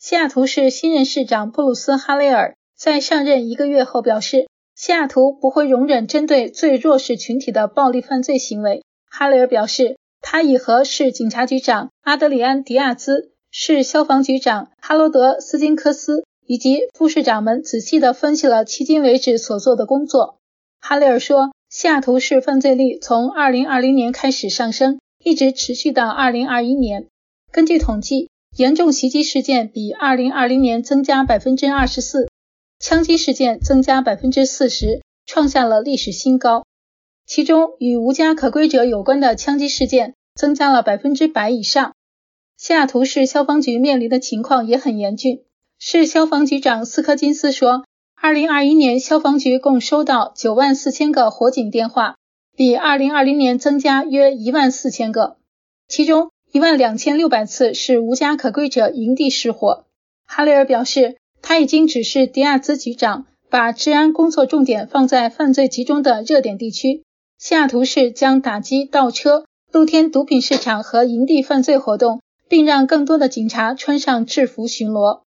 西雅图市新任市长布鲁斯·哈雷尔在上任1个月后表示，西雅图不会容忍针对最弱势群体的暴力犯罪行为。哈雷尔表示，他已和市警察局长阿德里安·迪亚兹、市消防局长哈罗德·斯金科斯以及副市长们仔细地分析了迄今为止所做的工作。哈雷尔说，西雅图市犯罪率从2020年开始上升，一直持续到2021年。根据统计，严重袭击事件比2020年增加 24%， 枪击事件增加 40%， 创下了历史新高。其中与无家可归者有关的枪击事件增加了 100% 以上。西雅图市消防局面临的情况也很严峻。市消防局长斯科金斯说，2021年消防局共收到94000个火警电话，比2020年增加约14000个，其中12600次是无家可归者营地失火。哈雷尔表示，他已经指示迪亚兹局长把治安工作重点放在犯罪集中的热点地区。西雅图市将打击盗车、露天毒品市场和营地犯罪活动，并让更多的警察穿上制服巡逻。